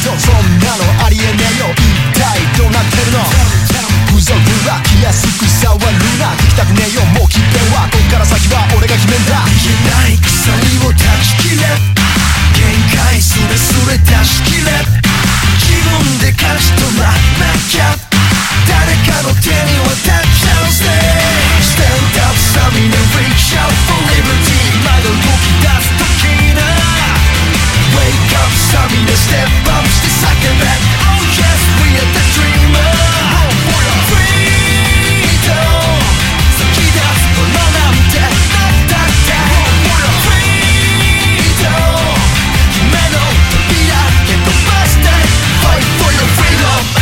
そんなのありえねえよ、一体どうなってるの。風俗は気安く触るな、聞きたくねえよもう決定は、こっから先は俺が決めんだ。 言えない鎖を断ち切れ、限界すれすれ出し切れ、自分で勝ち取らなきゃ誰かの手に渡っちゃうぜ。 Stand up サビで reach out for liberty、 まだ動き出す時な Wake up サビで step up して叫べ Oh yes we are the dreamer Freedom 先立つものなんてなんだって Freedom 夢の扉へ飛ばして Fight for your freedom。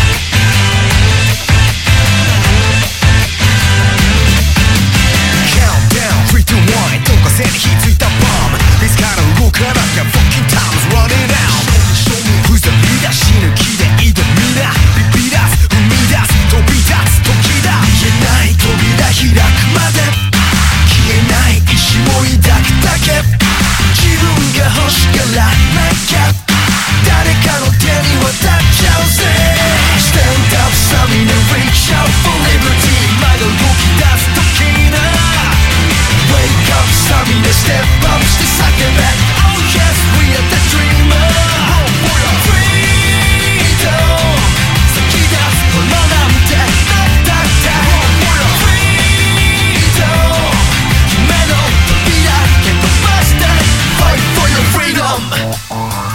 どこか背に火ついたボム、見つから動かなきゃ Fucking time's running out。 ふざり出し抜きで挑みな、ビビらす踏み出す飛び立つ時だ。言えない扉開くまで消えない意志を抱くだけ、自分が欲しがらなきゃ誰かの手に渡っちゃうぜ。 Stand up サビで reach out for liberty、 まだ動き出す時なWake up サビで step up して叫べ Oh yes we are the dreamer Freedom 先立つものなんてなんだって Freedom 夢の扉へ飛ばして Fight for your freedom。